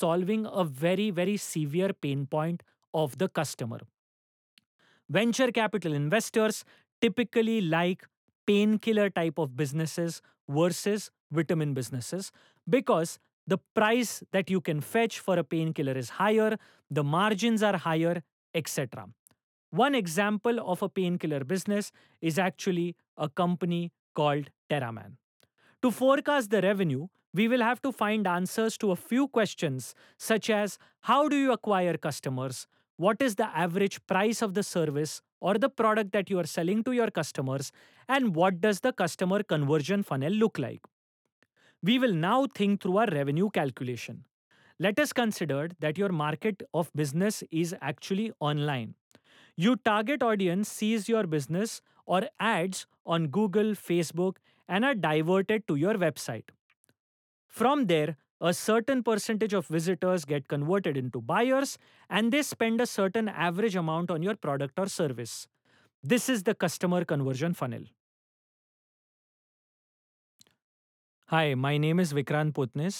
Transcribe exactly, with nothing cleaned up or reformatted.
solving a very, very severe pain point of the customer. Venture capital investors typically like painkiller type of businesses versus vitamin businesses because the price that you can fetch for a painkiller is higher, the margins are higher, et cetera. One example of a painkiller business is actually a company called TerraMan. To forecast the revenue, we will have to find answers to a few questions such as how do you acquire customers? What is the average price of the service or the product that you are selling to your customers? And what does the customer conversion funnel look like? We will now think through our revenue calculation. Let us consider that your market of business is actually online. Your target audience sees your business or ads on Google, Facebook, and are diverted to your website. From there, a certain percentage of visitors get converted into buyers and they spend a certain average amount on your product or service. This is the customer conversion funnel. Hi, my name is Vikrant Putnis.